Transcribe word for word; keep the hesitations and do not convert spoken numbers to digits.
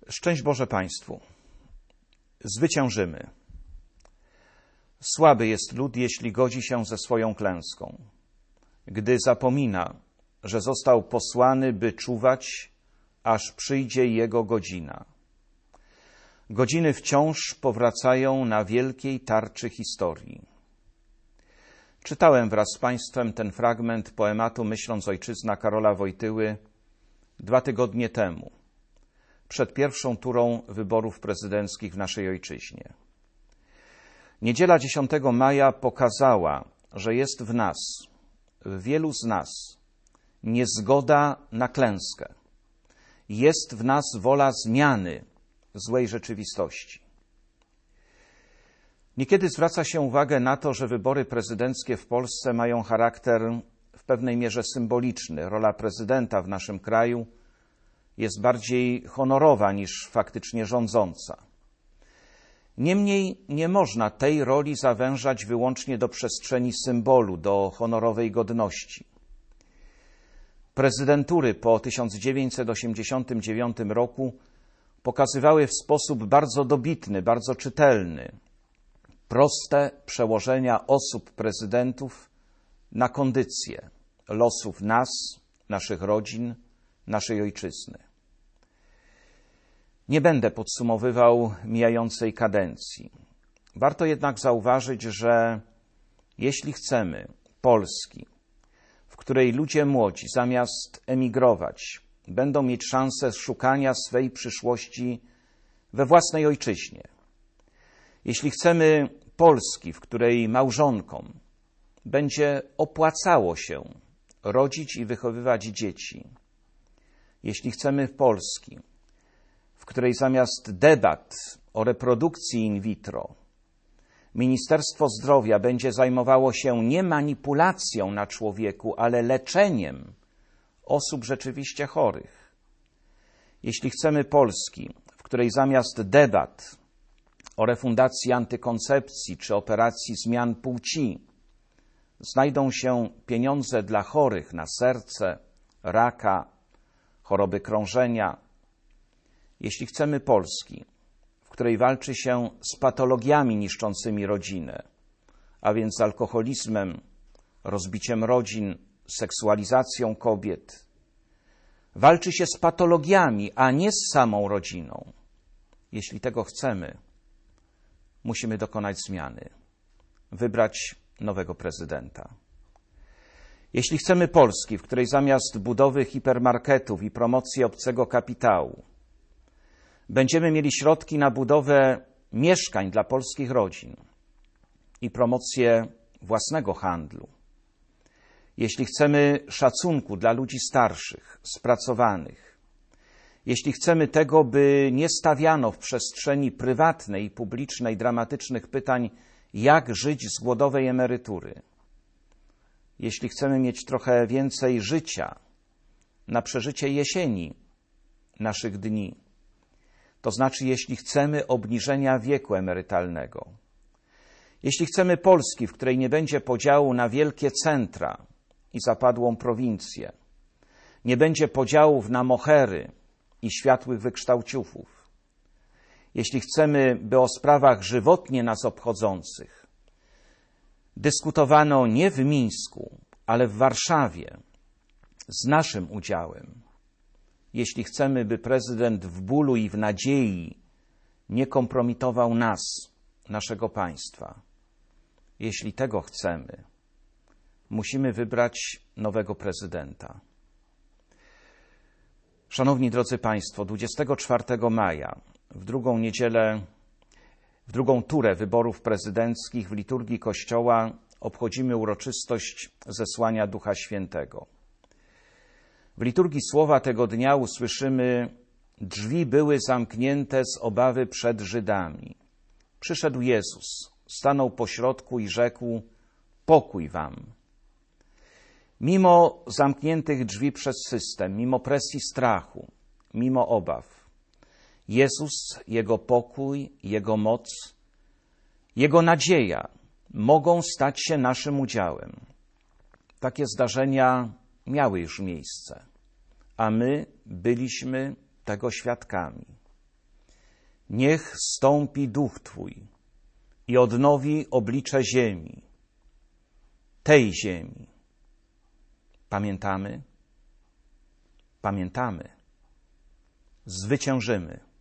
Szczęść Boże Państwu. Zwyciężymy. Słaby jest lud, jeśli godzi się ze swoją klęską, gdy zapomina, że został posłany, by czuwać, aż przyjdzie jego godzina. Godziny wciąż powracają na wielkiej tarczy historii. Czytałem wraz z Państwem ten fragment poematu Myśląc Ojczyzna Karola Wojtyły dwa tygodnie temu, przed pierwszą turą wyborów prezydenckich w naszej ojczyźnie. Niedziela dziesiątego maja pokazała, że jest w nas, w wielu z nas, niezgoda na klęskę. Jest w nas wola zmiany złej rzeczywistości. Niekiedy zwraca się uwagę na to, że wybory prezydenckie w Polsce mają charakter w pewnej mierze symboliczny. Rola prezydenta w naszym kraju jest bardziej honorowa niż faktycznie rządząca. Niemniej nie można tej roli zawężać wyłącznie do przestrzeni symbolu, do honorowej godności. Prezydentury po tysiąc dziewięćset osiemdziesiątym dziewiątym roku pokazywały w sposób bardzo dobitny, bardzo czytelny proste przełożenia osób prezydentów na kondycję losów nas, naszych rodzin, naszej ojczyzny. Nie będę podsumowywał mijającej kadencji. Warto jednak zauważyć, że jeśli chcemy Polski, w której ludzie młodzi zamiast emigrować, będą mieć szansę szukania swej przyszłości we własnej ojczyźnie, jeśli chcemy Polski, w której małżonkom będzie opłacało się rodzić i wychowywać dzieci, jeśli chcemy Polski, w której zamiast debat o reprodukcji in vitro Ministerstwo Zdrowia będzie zajmowało się nie manipulacją na człowieku, ale leczeniem osób rzeczywiście chorych. Jeśli chcemy Polski, w której zamiast debat o refundacji antykoncepcji czy operacji zmian płci znajdą się pieniądze dla chorych na serce, raka, choroby krążenia, jeśli chcemy Polski, w której walczy się z patologiami niszczącymi rodzinę, a więc z alkoholizmem, rozbiciem rodzin, seksualizacją kobiet, walczy się z patologiami, a nie z samą rodziną. Jeśli tego chcemy, musimy dokonać zmiany, wybrać nowego prezydenta. Jeśli chcemy Polski, w której zamiast budowy hipermarketów i promocji obcego kapitału będziemy mieli środki na budowę mieszkań dla polskich rodzin i promocję własnego handlu, jeśli chcemy szacunku dla ludzi starszych, spracowanych, jeśli chcemy tego, by nie stawiano w przestrzeni prywatnej i publicznej dramatycznych pytań, jak żyć z głodowej emerytury, jeśli chcemy mieć trochę więcej życia na przeżycie jesieni naszych dni, to znaczy jeśli chcemy obniżenia wieku emerytalnego, jeśli chcemy Polski, w której nie będzie podziału na wielkie centra i zapadłą prowincję, nie będzie podziałów na mohery i światłych wykształciuchów, jeśli chcemy, by o sprawach żywotnie nas obchodzących dyskutowano nie w Mińsku, ale w Warszawie z naszym udziałem, jeśli chcemy, by prezydent w bólu i w nadziei nie kompromitował nas, naszego państwa, jeśli tego chcemy, musimy wybrać nowego prezydenta. Szanowni drodzy Państwo, dwudziestego czwartego maja, w drugą niedzielę, w drugą turę wyborów prezydenckich w liturgii Kościoła obchodzimy uroczystość zesłania Ducha Świętego. W liturgii słowa tego dnia usłyszymy: drzwi były zamknięte z obawy przed Żydami. Przyszedł Jezus, stanął pośrodku i rzekł: pokój wam. Mimo zamkniętych drzwi przez system, mimo presji strachu, mimo obaw, Jezus, Jego pokój, Jego moc, Jego nadzieja mogą stać się naszym udziałem. Takie zdarzenia miały już miejsce, a my byliśmy tego świadkami. Niech zstąpi duch Twój i odnowi oblicze ziemi, tej ziemi. Pamiętamy? Pamiętamy. Zwyciężymy.